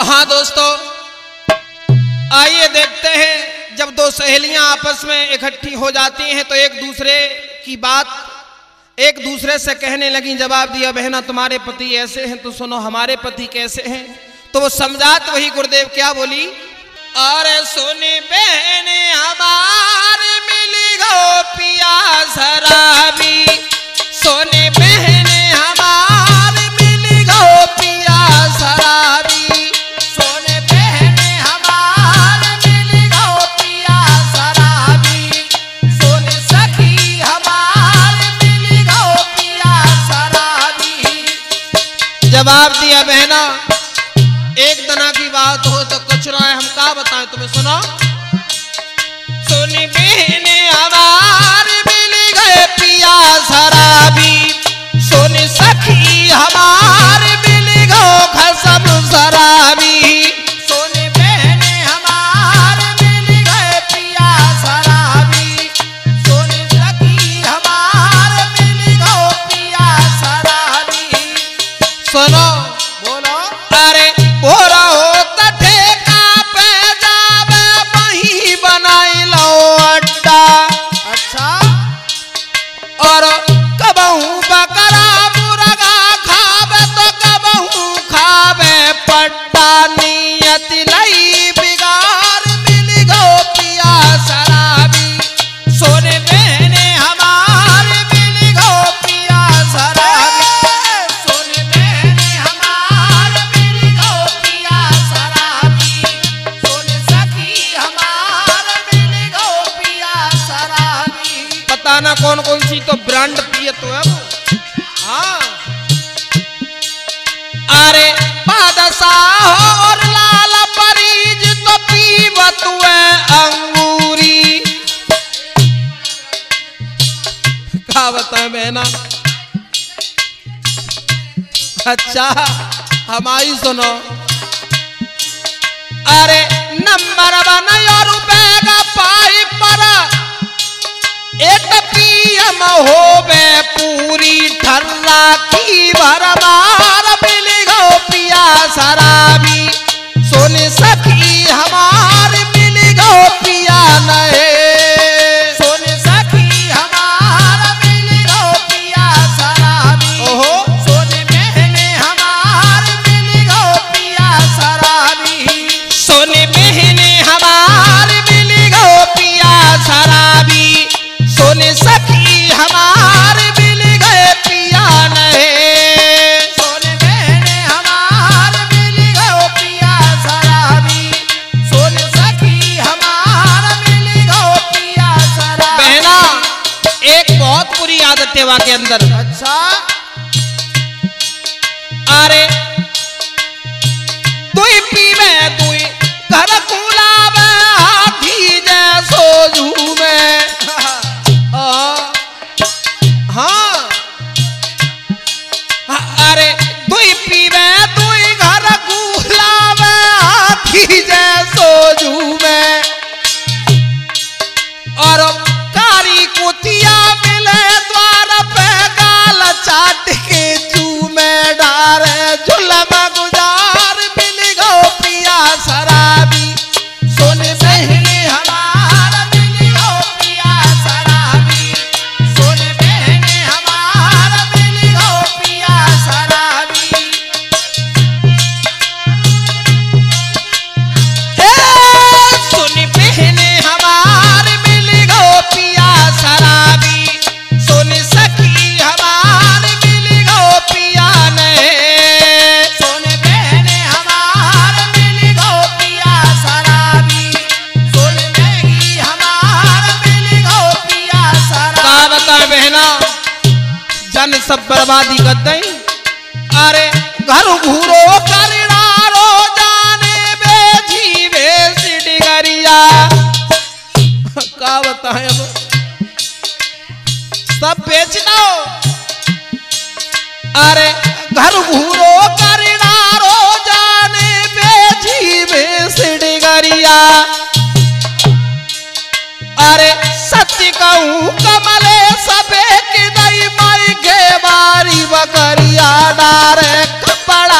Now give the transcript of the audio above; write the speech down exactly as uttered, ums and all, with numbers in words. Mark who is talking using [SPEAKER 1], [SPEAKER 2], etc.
[SPEAKER 1] हाँ दोस्तों, आइए देखते हैं जब दो सहेलियां आपस में इकट्ठी हो जाती हैं तो एक दूसरे की बात एक दूसरे से कहने लगी। जवाब दिया, बहना तुम्हारे पति ऐसे हैं, तो सुनो हमारे पति कैसे हैं। तो वो समझात वही गुरुदेव क्या बोली, अरे सुनी बहन हमारे मिली गो पिया शराबी, सोने बहन हमारे मिली गो पिया शराबी, सोने बहन हमारे मिली गो पिया शराबी, सोने सखी हमारे मिली गो पिया शराबी। जवाब दिया, बहना एक तना की बात हो तो कुछ ना है, हम क्या बताएं तुम्हें, सुनो। सुनी बहन हमारे मिली गए पिया शराबी, सोनी सखी हमारे मिली गो खसम शराबी, सोनी बहन हमारे मिली गए पिया शराबी, सोनी सखी हमारे मिली गो पिया शराबी। सुनो बोलो, अरे बोरा हो ठेका पे जावे वही बनाई लो अड्डा, अच्छा, और कबहू बकरा मुर्गा खावे तो कबहू खावे पट्टा, नियत लई बिगाड़ मिली गो पिया शराबी, सोने बहने हमारे मिली गो पिया शराबी, सोने बहने हमारे मिली गो पिया शराबी, सोने सखी हमारे मिली गो पिया शराबी। पता ना कौन कौन सी तो ब्रांड पिए तो है वो। हाँ, अरे बादशाह और लाल परीज तो पीवत हुए अंगूरी, क्या बताएं बहना। अच्छा हमारी सुनो, अरे नंबर बनायो रुपए का पाइप पर एक पीएम होवे पूरी ठर्रा की भरमार मिली गो पिया शराबी, सोने सखी हमारे मिली गो पिया नए, सोने सखी हमारे मिली गो पिया शराबी, ओहो, सोने बहने हमारे मिली गो पिया शराबी, सोने बहने हमारे मिली गो पिया शराबी, सोने सखी हमारे मिल गए पिया नए, सोने बहने हमारे मिल गए पिया शराबी, सोने सखी हमारे मिल गए पिया शराबी। बहना एक बहुत बुरी आदत है वहां के अंदर। अच्छा, अरे दुई पीवे दुई घर खुलावे हाथी जैसो झूमे, हाँ, अरे दुई पीवे दुई घर गुलावे हाथी जैसो झूमे, और कारी कुतिया मिले द्वार पे गाल चाट के चूमे डारे, जुलम गुजार मिल गो पिया शराबी, सोने बहने हमारा मिल गो पिया शराबी, सोने बहने हमारा मिल गो पिया शराबी। हे सोने बहने हमारे मिल गो पिया शराबी, सोने सखी हमारे मिल गो पिया नए, सोने बहने हमारे मिल गो पिया शराबी, सोने बहनी हमारे मिल गो पिया शराबी। का बता बहना, जन सब बर्बादी कर दई, अरे घर घूरो करनारो जाने बेची बेसी डिगरिया, का बताएं अब, सब बेच दो, अरे घर घूरो करनारो जाने बेची बेसी डिगरिया, अरे सत्य कहूँ कमले सबे की दई माई के बारी बकरिया डारे कपड़ा